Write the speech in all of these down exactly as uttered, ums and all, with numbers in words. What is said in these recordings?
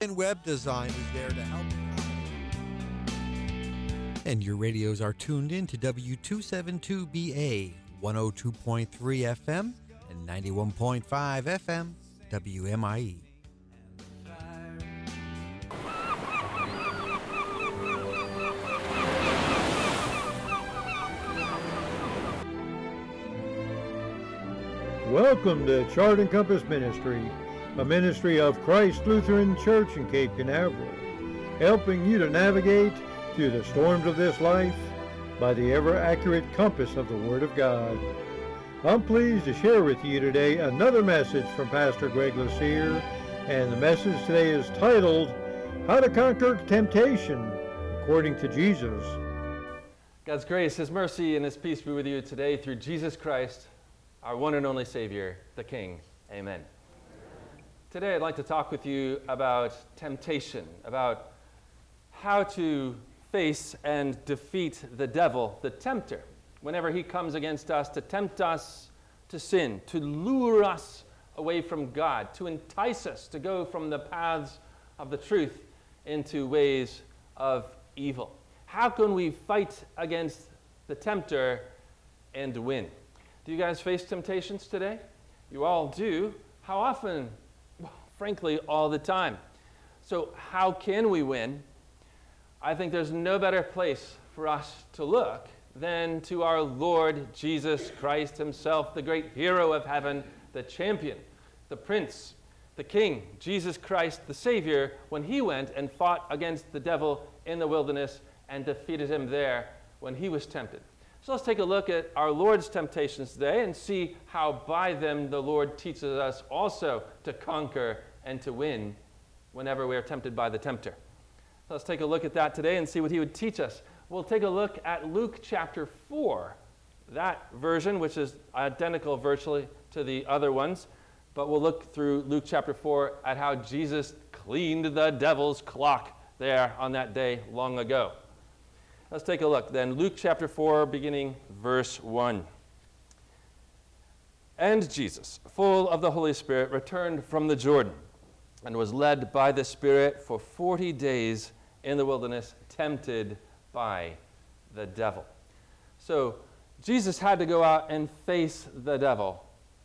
And web design is there to help. And your radios are tuned in to W two seventy-two B A, one oh two point three F M and ninety-one point five F M, W M I E. Welcome to Chart and Compass Ministry, a ministry of Christ Lutheran Church in Cape Canaveral, helping you to navigate through the storms of this life by the ever-accurate compass of the Word of God. I'm pleased to share with you today another message from Pastor Greg Lucier, and the message today is titled, How to Conquer Temptation According to Jesus. God's grace, His mercy, and His peace be with you today through Jesus Christ, our one and only Savior, the King. Amen. Amen. Today I'd like to talk with you about temptation, about how to face and defeat the devil, the tempter, whenever he comes against us to tempt us to sin, to lure us away from God, to entice us to go from the paths of the truth into ways of evil. How can we fight against the tempter and win? Do you guys face temptations today? You all do. How often? Well, frankly, all the time. So how can we win? I think there's no better place for us to look than to our Lord Jesus Christ Himself, the great hero of heaven, the champion, the prince, the king, Jesus Christ, the Savior, when He went and fought against the devil in the wilderness and defeated him there when He was tempted. So let's take a look at our Lord's temptations today and see how by them the Lord teaches us also to conquer and to win whenever we are tempted by the tempter. So let's take a look at that today and see what He would teach us. We'll take a look at Luke chapter four, that version, which is identical virtually to the other ones, but we'll look through Luke chapter four at how Jesus cleaned the devil's clock there on that day long ago. Let's take a look then. Luke chapter four, beginning verse one. And Jesus, full of the Holy Spirit, returned from the Jordan and was led by the Spirit for forty days in the wilderness, tempted by the devil. So Jesus had to go out and face the devil,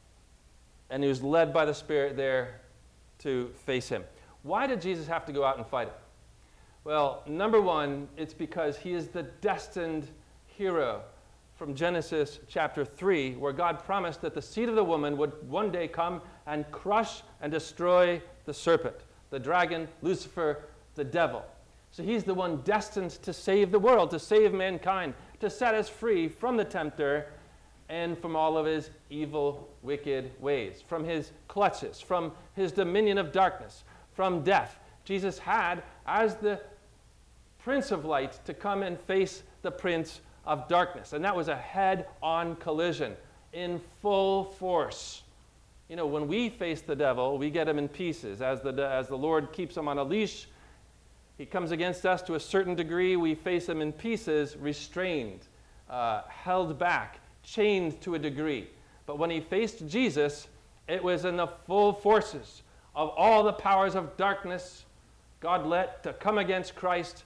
and He was led by the Spirit there to face him. Why did Jesus have to go out and fight him? Well, number one, it's because He is the destined hero from Genesis chapter three, where God promised that the seed of the woman would one day come and crush and destroy the serpent, the dragon, Lucifer, the devil. So He's the one destined to save the world, to save mankind, to set us free from the tempter and from all of his evil, wicked ways, from his clutches, from his dominion of darkness, from death. Jesus had, as the Prince of Light, to come and face the Prince of Darkness. And that was a head-on collision in full force. You know, when we face the devil, we get him in pieces. As the, as the Lord keeps him on a leash, he comes against us to a certain degree. We face him in pieces, restrained, uh, held back, chained to a degree. But when He faced Jesus, it was in the full forces of all the powers of darkness God let to come against Christ,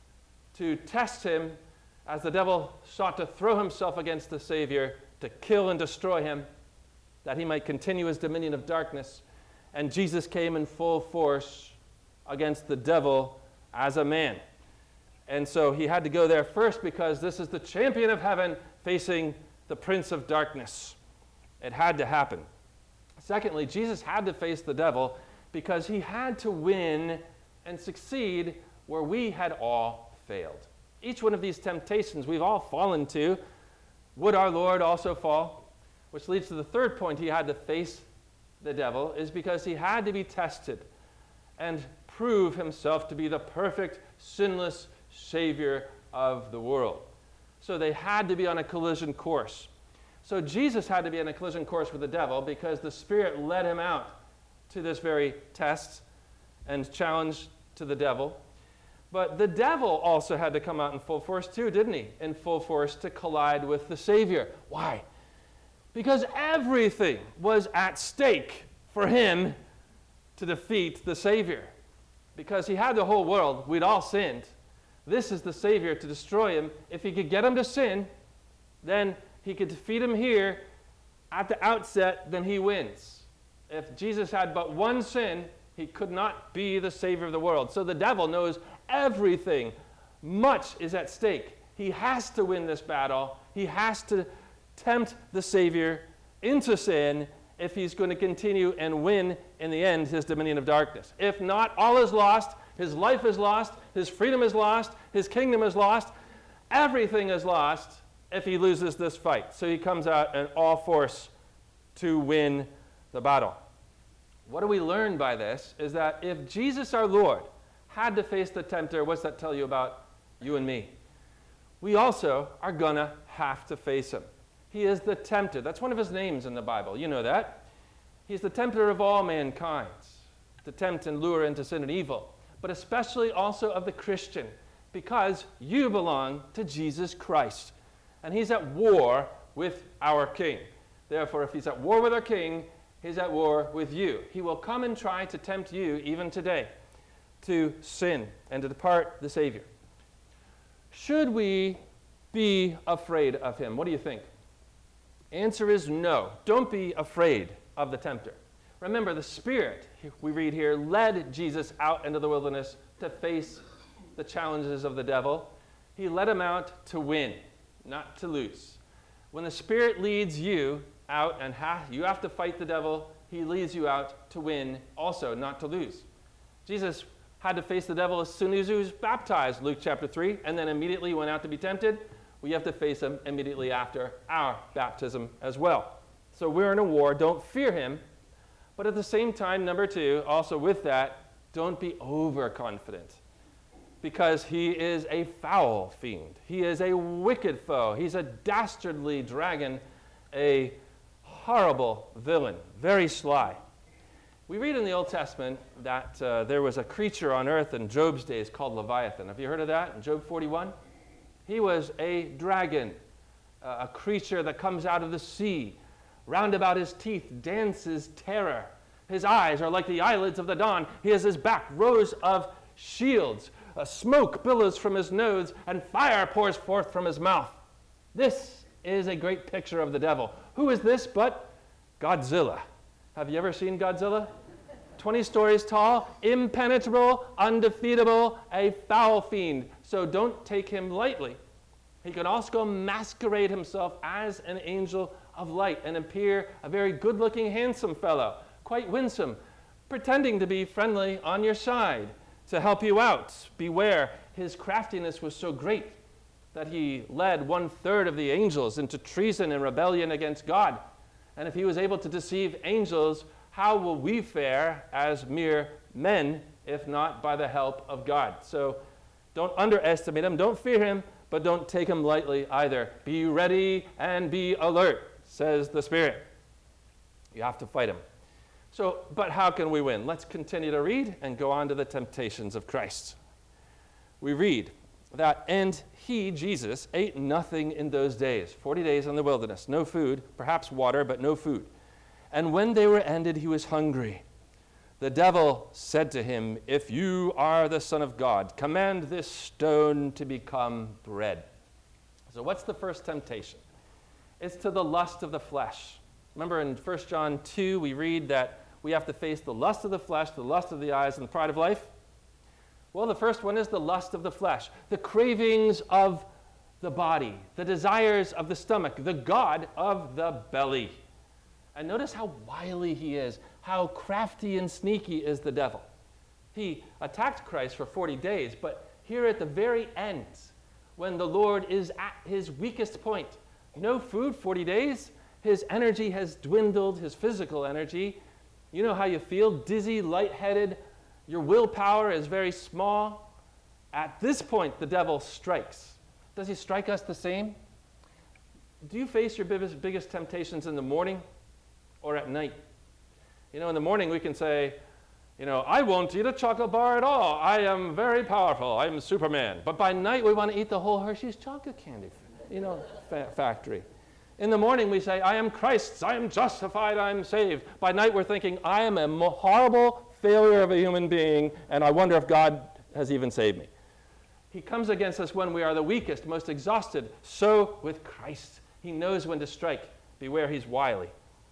to test Him as the devil sought to throw himself against the Savior, to kill and destroy Him, that he might continue his dominion of darkness. And Jesus came in full force against the devil as a man. And so He had to go there first because this is the champion of heaven facing the prince of darkness. It had to happen. Secondly, Jesus had to face the devil because He had to win and succeed where we had all failed. Each one of these temptations we've all fallen to. Would our Lord also fall? Which leads to the third point. He had to face the devil is because He had to be tested and prove Himself to be the perfect, sinless Savior of the world. So they had to be on a collision course. So Jesus had to be on a collision course with the devil because the Spirit led Him out to this very test and challenge to the devil. But the devil also had to come out in full force too, didn't he? In full force to collide with the Savior. Why? Because everything was at stake for him to defeat the Savior. because he had the whole world. We'd all sinned. This is the Savior to destroy him. If he could get him to sin, then he could defeat him here at the outset, then he wins. If Jesus had but one sin, he could not be the Savior of the world. So the devil knows everything. Much is at stake. He has to win this battle. He has to tempt the Savior into sin if he's going to continue and win, in the end, his dominion of darkness. If not, all is lost. His life is lost. His freedom is lost. His kingdom is lost. Everything is lost if he loses this fight. So he comes out in all force to win the battle. What do we learn by this is that if Jesus our Lord had to face the tempter, what's that tell you about you and me? We also are going to have to face him. He is the tempter. That's one of his names in the Bible. You know that. He's the tempter of all mankind, to tempt and lure into sin and evil, but especially also of the Christian, because you belong to Jesus Christ, and he's at war with our King. Therefore, if he's at war with our King, he's at war with you. He will come and try to tempt you, even today, to sin and to depart the Savior. Should we be afraid of him? What do you think? Answer is no. Don't be afraid of the tempter. Remember, the Spirit, we read here, led Jesus out into the wilderness to face the challenges of the devil. He led him out to win, not to lose. When the Spirit leads you out and ha- you have to fight the devil, he leads you out to win also, not to lose. Jesus had to face the devil as soon as he was baptized, Luke chapter three, and then immediately went out to be tempted. We have to face him immediately after our baptism as well. So we're in a war. Don't fear him. But at the same time, number two, also with that, don't be overconfident, because he is a foul fiend. He is a wicked foe. He's a dastardly dragon, a horrible villain, very sly. We read in the Old Testament that uh, there was a creature on earth in Job's days called Leviathan. Have you heard of that in Job forty-one? He was a dragon, uh, a creature that comes out of the sea. Round about his teeth dances terror. His eyes are like the eyelids of the dawn. He has his back rows of shields. Uh, smoke billows from his nose, and fire pours forth from his mouth. This is a great picture of the devil. Who is this but Godzilla? Have you ever seen Godzilla? twenty stories tall, impenetrable, undefeatable, a foul fiend. So don't take him lightly. He can also masquerade himself as an angel of light and appear a very good-looking, handsome fellow, quite winsome, pretending to be friendly on your side to help you out. Beware, his craftiness was so great that he led one-third of the angels into treason and rebellion against God. And if he was able to deceive angels, how will we fare as mere men, if not by the help of God? So don't underestimate him, don't fear him, but don't take him lightly either. Be ready and be alert, says the Spirit. You have to fight him. So, but how can we win? Let's continue to read and go on to the temptations of Christ. We read that, and he, Jesus, ate nothing in those days, forty days in the wilderness, no food, perhaps water, but no food. And when they were ended, he was hungry. The devil said to him, if you are the Son of God, command this stone to become bread. So what's the first temptation? It's to the lust of the flesh. Remember in First John two, we read that we have to face the lust of the flesh, the lust of the eyes, and the pride of life. Well, the first one is the lust of the flesh, the cravings of the body, the desires of the stomach, the god of the belly. And notice how wily he is, how crafty and sneaky is the devil. He attacked Christ for forty days, but here at the very end, when the Lord is at his weakest point, no food, forty days, his energy has dwindled, his physical energy. You know how you feel, dizzy, lightheaded, your willpower is very small. At this point, the devil strikes. Does he strike us the same? Do you face your biggest, biggest temptations in the morning or at night? You know, in the morning we can say, you know, I won't eat a chocolate bar at all. I am very powerful. I'm Superman. But by night we want to eat the whole Hershey's chocolate candy, you know, fa- factory. In the morning we say, I am Christ's. I am justified. I am saved. By night we're thinking, I am a horrible, failure of a human being, and I wonder if God has even saved me. He comes against us when we are the weakest, most exhausted. So with Christ, he knows when to strike. Beware, he's wily.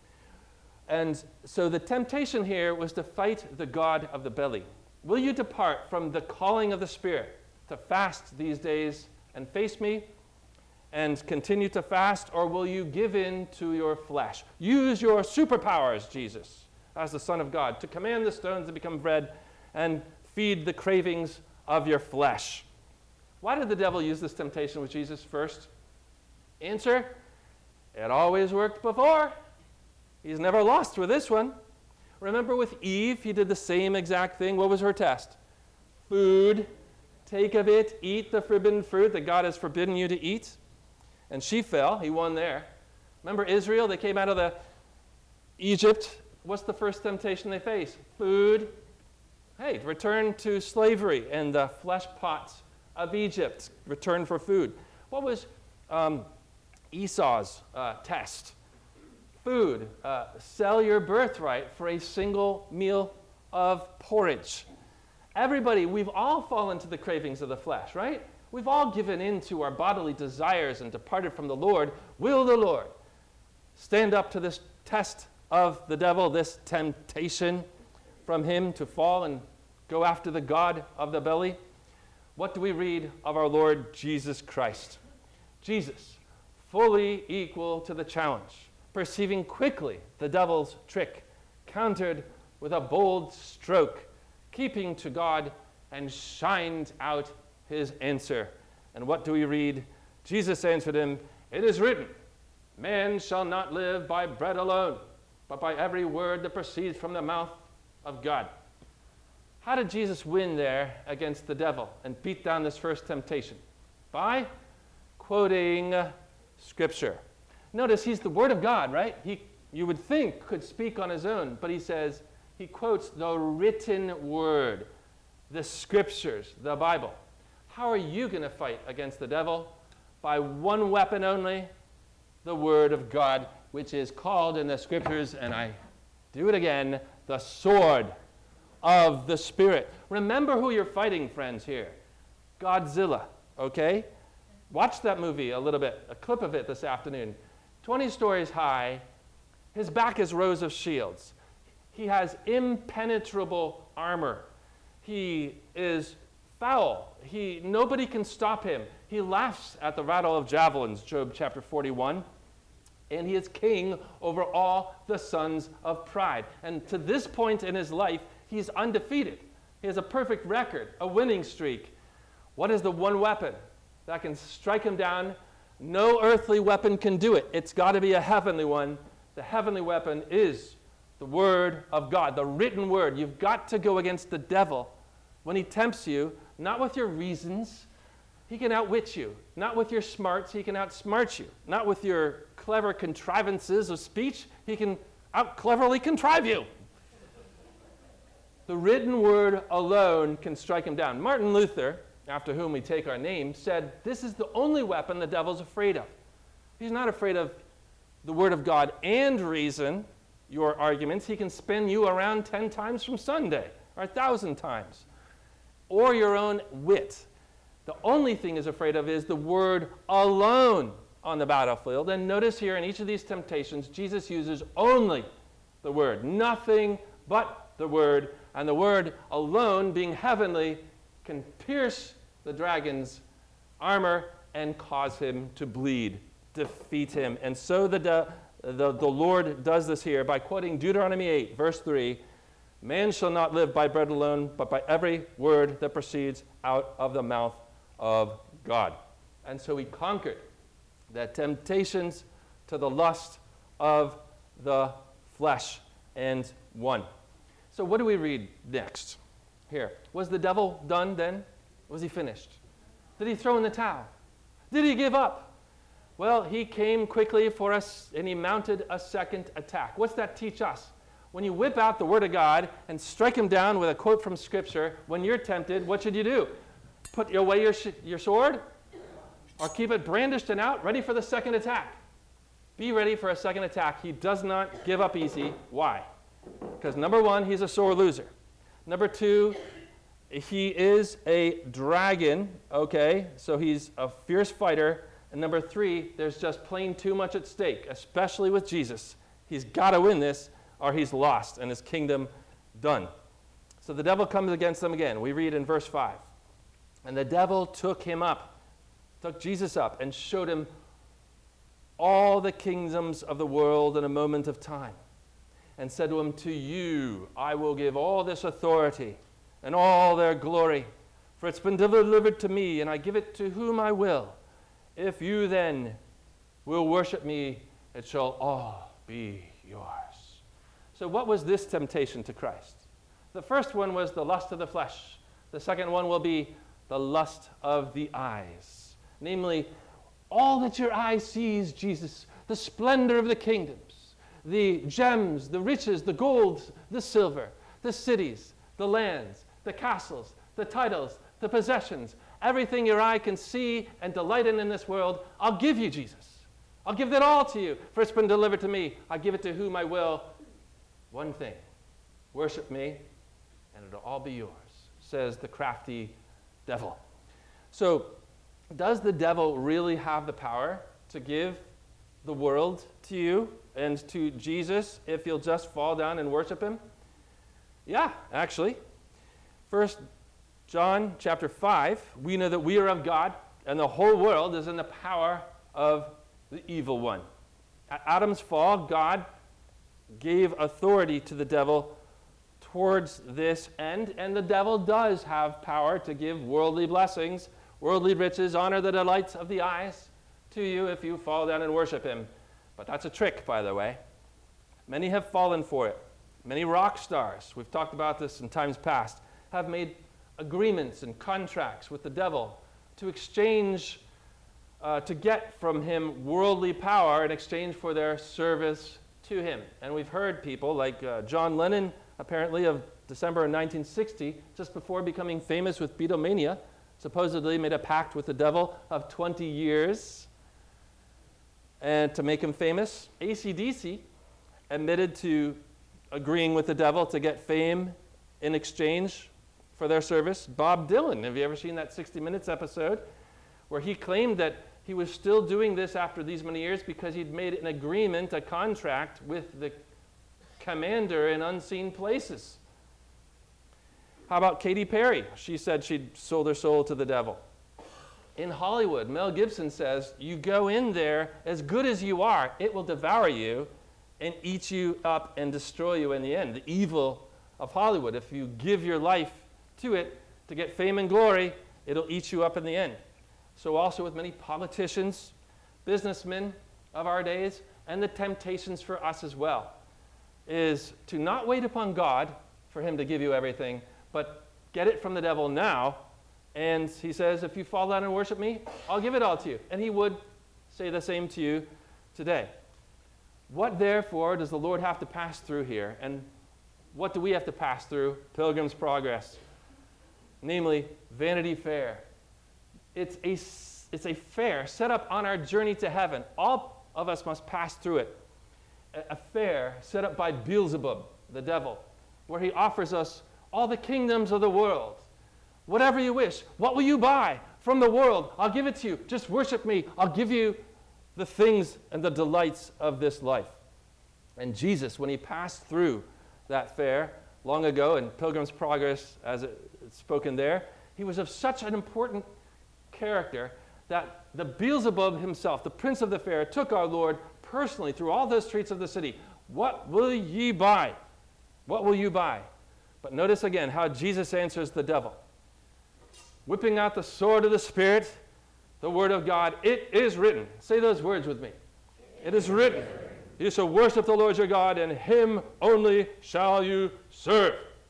And so the temptation here was to fight the god of the belly. Will you depart from the calling of the Spirit to fast these days and face me and continue to fast, or will you give in to your flesh? Use your superpowers, Jesus, as the Son of God, to command the stones to become bread and feed the cravings of your flesh. Why did the devil use this temptation with Jesus first? Answer, it always worked before. He's never lost with this one. Remember with Eve, he did the same exact thing. What was her test? Food. Take of it, eat the forbidden fruit that God has forbidden you to eat. And she fell. He won there. Remember Israel? They came out of the Egypt. What's the first temptation they face? Food. Hey, return to slavery and the flesh pots of Egypt. Return for food. What was um, Esau's uh, test? Food. Uh, sell your birthright for a single meal of porridge. Everybody, we've all fallen to the cravings of the flesh, right? We've all given in to our bodily desires and departed from the Lord. Will the Lord stand up to this test of the devil, this temptation from him to fall and go after the god of the belly? What do we read of our Lord Jesus Christ? Jesus, fully equal to the challenge, perceiving quickly the devil's trick, countered with a bold stroke, keeping to God, and shined out his answer. And what do we read? Jesus answered him, "It is written, man shall not live by bread alone, but by every word that proceeds from the mouth of God." How did Jesus win there against the devil and beat down this first temptation? By quoting Scripture. Notice he's the Word of God, right? He, you would think, could speak on his own, but he says, he quotes the written Word, the Scriptures, the Bible. How are you going to fight against the devil? By one weapon only, the Word of God, which is called in the Scriptures, and I do it again, the sword of the Spirit. Remember who you're fighting, friends, here. Godzilla, okay? Watch that movie a little bit, a clip of it this afternoon. twenty stories high. His back is rows of shields. He has impenetrable armor. He is foul. He, nobody can stop him. He laughs at the rattle of javelins, Job chapter forty-one. And he is king over all the sons of pride. And to this point in his life, he's undefeated. He has a perfect record, a winning streak. What is the one weapon that can strike him down? No earthly weapon can do it. It's got to be a heavenly one. The heavenly weapon is the Word of God, the written Word. You've got to go against the devil when he tempts you, not with your reasons. He can outwit you. Not with your smarts. He can outsmart you. Not with your clever contrivances of speech. He can out-cleverly contrive you. The written Word alone can strike him down. Martin Luther, after whom we take our name, said this is the only weapon the devil's afraid of. He's not afraid of the Word of God and reason, your arguments. He can spin you around ten times from Sunday, or a thousand times, or your own wit. The only thing he's afraid of is the Word alone on the battlefield. And notice here in each of these temptations, Jesus uses only the Word, nothing but the Word, and the Word alone, being heavenly, can pierce the dragon's armor and cause him to bleed, defeat him. And so the, de- the, the Lord does this here by quoting Deuteronomy eight, verse three, "Man shall not live by bread alone, but by every word that proceeds out of the mouth of God." And so he conquered the temptations to the lust of the flesh and won. So what do we read next? Here. Was the devil done then? Was he finished? Did he throw in the towel? Did he give up? Well, he came quickly for us, and he mounted a second attack. What's that teach us? When you whip out the Word of God and strike him down with a quote from Scripture, when you're tempted, what should you do? Put away your, sh- your sword? Or keep it brandished and out, ready for the second attack? Be ready for a second attack. He does not give up easy. Why? Because number one, he's a sore loser. Number two, he is a dragon, okay? So he's a fierce fighter. And number three, there's just plain too much at stake, especially with Jesus. He's got to win this or he's lost and his kingdom done. So the devil comes against them again. We read in verse five. And the devil took him up, took Jesus up, and showed him all the kingdoms of the world in a moment of time, and said to him, to you I will give all this authority and all their glory, for it's been delivered to me, and I give it to whom I will. If you then will worship me, it shall all be yours. So what was this temptation to Christ? The first one was the lust of the flesh. The second one will be the lust of the eyes. Namely, all that your eye sees, Jesus, the splendor of the kingdoms, the gems, the riches, the gold, the silver, the cities, the lands, the castles, the titles, the possessions, everything your eye can see and delight in in this world, I'll give you, Jesus. I'll give that all to you, for it's been delivered to me. I give it to whom I will. One thing, worship me, and it'll all be yours, says the crafty devil. So, does the devil really have the power to give the world to you and to Jesus if you'll just fall down and worship him? Yeah, actually. First John chapter five, we know that we are of God, and the whole world is in the power of the evil one. At Adam's fall, God gave authority to the devil towards this end, and the devil does have power to give worldly blessings, worldly riches, honor, the delights of the eyes to you if you fall down and worship him. But that's a trick, by the way. Many have fallen for it. Many rock stars, we've talked about this in times past, have made agreements and contracts with the devil to exchange, uh, to get from him worldly power in exchange for their service to him. And we've heard people like uh, John Lennon, apparently of December nineteen sixty, just before becoming famous with Beatlemania, supposedly made a pact with the devil of twenty years and to make him famous. A C D C admitted to agreeing with the devil to get fame in exchange for their service. Bob Dylan, have you ever seen that sixty minutes episode where he claimed that he was still doing this after these many years because he'd made an agreement, a contract with the commander in unseen places? How about Katy Perry? She said she'd sold her soul to the devil. In Hollywood, Mel Gibson says, you go in there as good as you are, it will devour you and eat you up and destroy you in the end. The evil of Hollywood. If you give your life to it to get fame and glory, it'll eat you up in the end. So also with many politicians, businessmen of our days, and the temptations for us as well, is to not wait upon God for him to give you everything, but get it from the devil now. And he says, if you fall down and worship me, I'll give it all to you. And he would say the same to you today. What therefore does the Lord have to pass through here? And what do we have to pass through? Pilgrim's Progress. Namely, Vanity Fair. It's a, it's a fair set up on our journey to heaven. All of us must pass through it. A, a fair set up by Beelzebub, the devil, where he offers us all the kingdoms of the world. Whatever you wish. What will you buy from the world? I'll give it to you. Just worship me. I'll give you the things and the delights of this life. And Jesus, when he passed through that fair long ago in Pilgrim's Progress, as it's spoken there, he was of such an important character that the Beelzebub himself, the prince of the fair, took our Lord personally through all the streets of the city. What will ye buy? What will you buy? But notice again how Jesus answers the devil. Whipping out the sword of the Spirit, the word of God, it is written. Say those words with me. It is written. You shall worship the Lord your God, and him only shall you serve.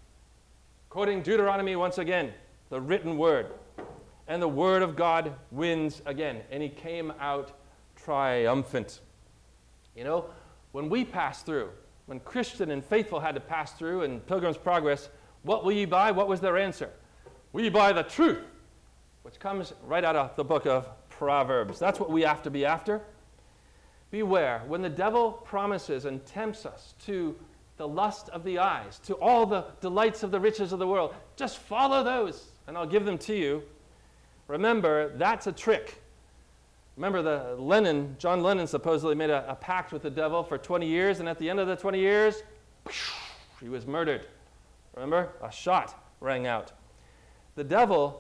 Quoting Deuteronomy once again, the written word. And the word of God wins again. And he came out triumphant. You know, when we pass through, when Christian and faithful had to pass through in Pilgrim's Progress, what will ye buy? What was their answer? We buy the truth, which comes right out of the book of Proverbs. That's what we have to be after. Beware, when the devil promises and tempts us to the lust of the eyes, to all the delights of the riches of the world. Just follow those, and I'll give them to you. Remember, that's a trick. Remember, the Lennon, John Lennon supposedly made a, a pact with the devil for twenty years, and at the end of the twenty years, he was murdered. Remember? A shot rang out. The devil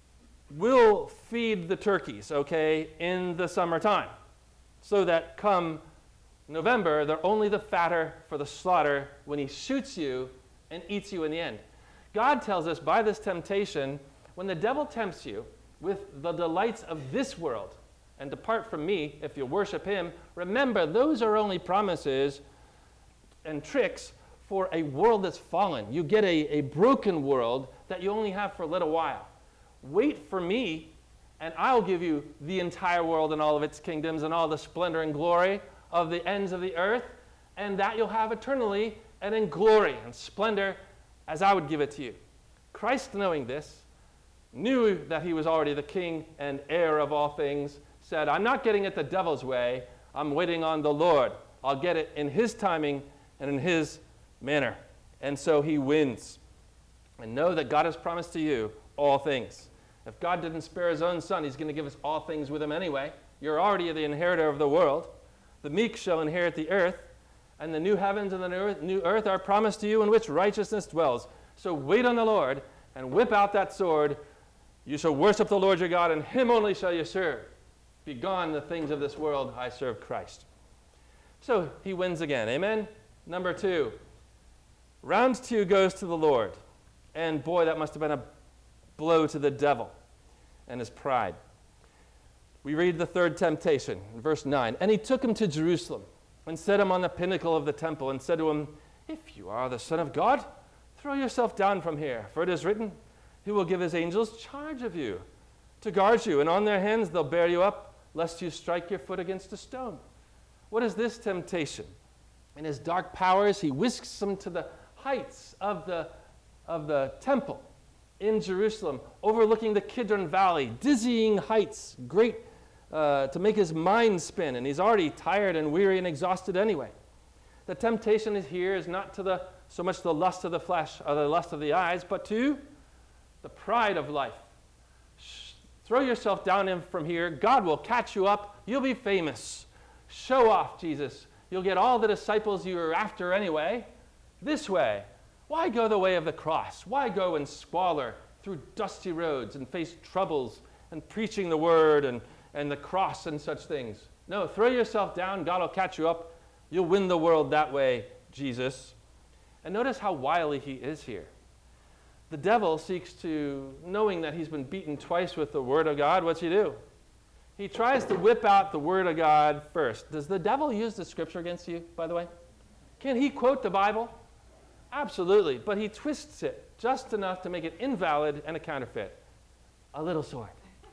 will feed the turkeys, okay, in the summertime, so that come November, they're only the fatter for the slaughter when he shoots you and eats you in the end. God tells us by this temptation, when the devil tempts you with the delights of this world, and depart from me if you worship him, remember, those are only promises and tricks for a world that's fallen. You get a, a broken world that you only have for a little while. Wait for me, and I'll give you the entire world and all of its kingdoms and all the splendor and glory of the ends of the earth, and that you'll have eternally and in glory and splendor as I would give it to you. Christ, knowing this, knew that he was already the king and heir of all things, said, I'm not getting it the devil's way. I'm waiting on the Lord. I'll get it in his timing and in his manner. And so he wins. And know that God has promised to you all things. If God didn't spare his own son, he's going to give us all things with him anyway. You're already the inheritor of the world. The meek shall inherit the earth, and the new heavens and the new earth are promised to you in which righteousness dwells. So wait on the Lord and whip out that sword. You shall worship the Lord your God, and him only shall you serve. Begone the things of this world, I serve Christ. So he wins again, amen? Number two, round two goes to the Lord. And boy, that must have been a blow to the devil and his pride. We read the third temptation in verse nine. And he took him to Jerusalem and set him on the pinnacle of the temple and said to him, if you are the Son of God, throw yourself down from here. For it is written, he will give his angels charge of you to guard you, and on their hands they'll bear you up, lest you strike your foot against a stone. What is this temptation? In his dark powers, he whisks them to the heights of the, of the temple in Jerusalem, overlooking the Kidron Valley, dizzying heights, great uh, to make his mind spin, and he's already tired and weary and exhausted anyway. The temptation is here is not to the so much the lust of the flesh or the lust of the eyes, but to the pride of life. Shh, throw yourself down in from here. God will catch you up. You'll be famous. Show off, Jesus. You'll get all the disciples you were after anyway. This way. Why go the way of the cross? Why go in squalor through dusty roads and face troubles and preaching the word and, and the cross and such things? No, throw yourself down. God will catch you up. You'll win the world that way, Jesus. And notice how wily he is here. The devil seeks to, knowing that he's been beaten twice with the word of God, what's he do? He tries to whip out the word of God first. Does the devil use the scripture against you, by the way? Can he quote the Bible? Absolutely, but he twists it just enough to make it invalid and a counterfeit. A little sword.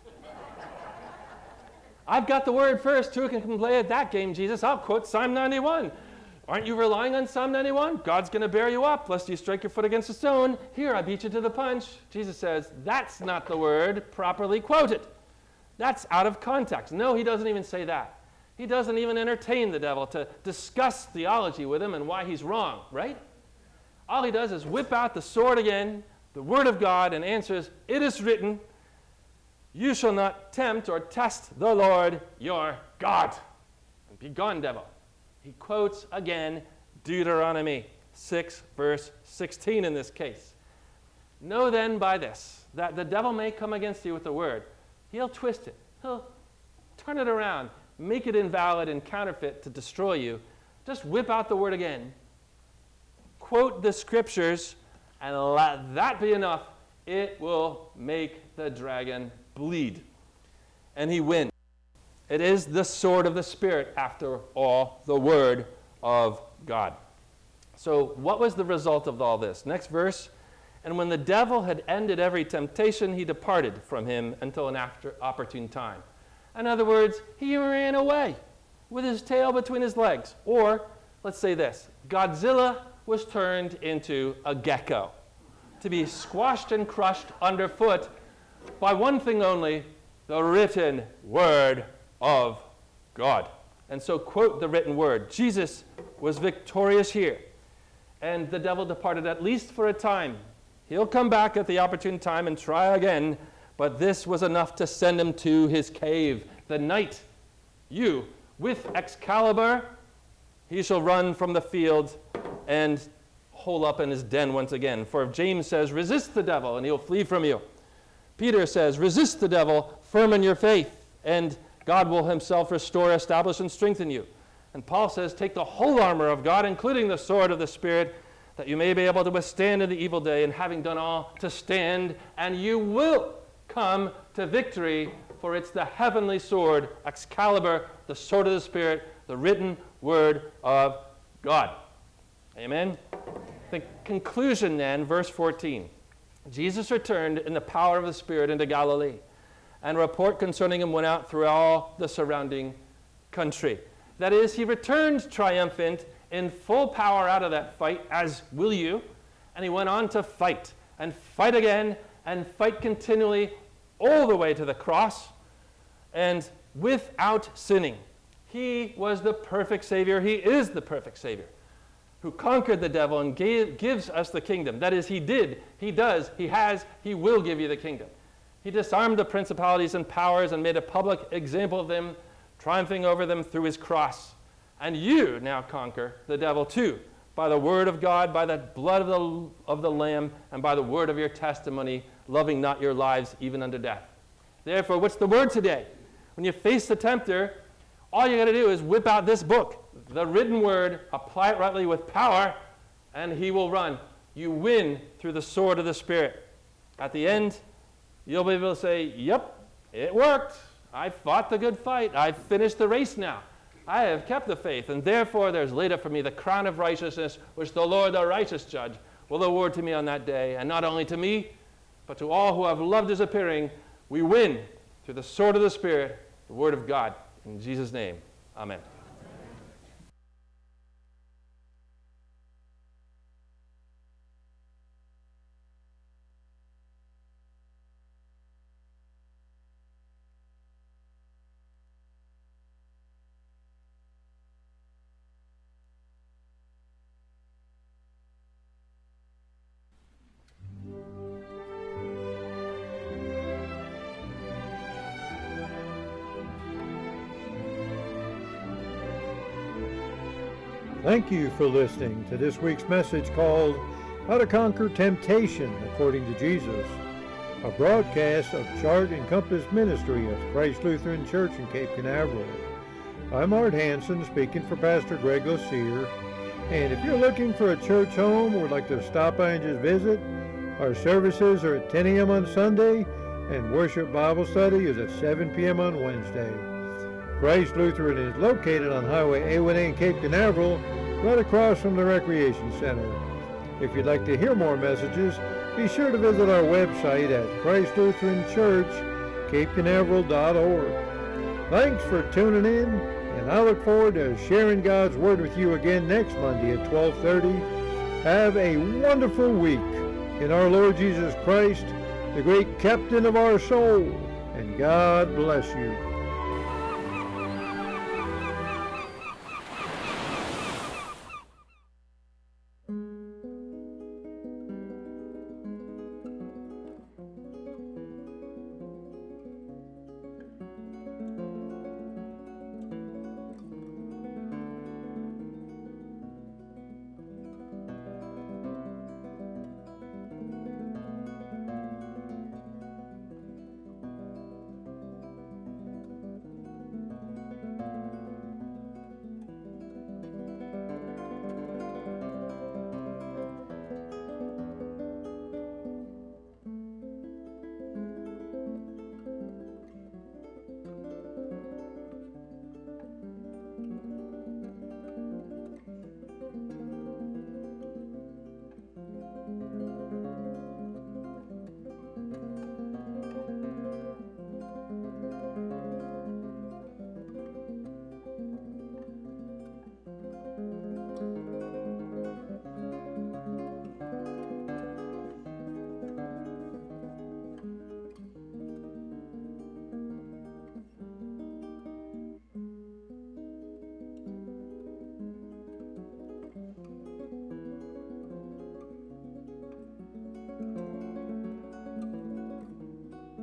I've got the word first. Who can play at that game, Jesus? I'll quote Psalm ninety-one. Aren't you relying on Psalm ninety-one? God's going to bear you up, lest you strike your foot against a stone. Here, I beat you to the punch. Jesus says, that's not the word properly quoted. That's out of context. No, he doesn't even say that. He doesn't even entertain the devil to discuss theology with him and why he's wrong, right? All he does is whip out the sword again, the word of God, and answers, it is written, you shall not tempt or test the Lord your God. And be gone, devil. He quotes again Deuteronomy six, verse sixteen in this case. Know then by this, that the devil may come against you with the word. He'll twist it. He'll turn it around, make it invalid and counterfeit to destroy you. Just whip out the word again. Quote the scriptures, and let that be enough. It will make the dragon bleed. And he wins. It is the sword of the Spirit, after all, the word of God. So what was the result of all this? Next verse. And when the devil had ended every temptation, he departed from him until an after opportune time. In other words, he ran away with his tail between his legs. Or, let's say this, Godzilla was turned into a gecko to be squashed and crushed underfoot by one thing only, the written word of God. And so quote the written word. Jesus was victorious here. and the devil departed, at least for a time. He'll come back at the opportune time and try again, but this was enough to send him to his cave. The night you, with Excalibur, he shall run from the field and hole up in his den once again. For James says, resist the devil, and he'll flee from you. Peter says, resist the devil, firm in your faith, and God will himself restore, establish, and strengthen you. And Paul says, take the whole armor of God, including the sword of the Spirit, that you may be able to withstand in the evil day, and having done all, to stand, and you will come to victory, for it's the heavenly sword, Excalibur, the sword of the Spirit, the written word of God. Amen? The conclusion then, verse fourteen. Jesus returned in the power of the Spirit into Galilee, and a report concerning him went out through all the surrounding country. That is, he returned triumphant in full power out of that fight, as will you, and he went on to fight, and fight again, and fight continually all the way to the cross, and without sinning. He was the perfect Savior. He is the perfect Savior who conquered the devil and gave, gives us the kingdom. That is, he did, he does, he has, he will give you the kingdom. He disarmed the principalities and powers and made a public example of them, triumphing over them through his cross. And you now conquer the devil too, by the word of God, by the blood of the, of the Lamb, and by the word of your testimony, loving not your lives even unto death. Therefore, what's the word today? When you face the tempter, all you got to do is whip out this book, the written word, apply it rightly with power, and he will run. You win through the sword of the Spirit. At the end, you'll be able to say, yep, it worked. I fought the good fight. I've finished the race now. I have kept the faith, and therefore there's laid up for me the crown of righteousness, which the Lord, the righteous judge, will award to me on that day. And not only to me, but to all who have loved his appearing. We win through the sword of the Spirit, the word of God. In Jesus' name, amen. Thank you for listening to this week's message called How to Conquer Temptation According to Jesus, a broadcast of Chart and Compass Ministry of Christ Lutheran Church in Cape Canaveral. I'm Art Hansen, speaking for Pastor Greg Losier, and if you're looking for a church home or would like to stop by and just visit, our services are at ten a.m. on Sunday, and Worship Bible Study is at seven p.m. on Wednesday. Christ Lutheran is located on Highway A one A in Cape Canaveral, right across from the Recreation Center. If you'd like to hear more messages, be sure to visit our website at Christ Lutheran Church, Cape Canaveral dot org. Thanks for tuning in, and I look forward to sharing God's Word with you again next Monday at twelve thirty. Have a wonderful week in our Lord Jesus Christ, the great captain of our soul, and God bless you.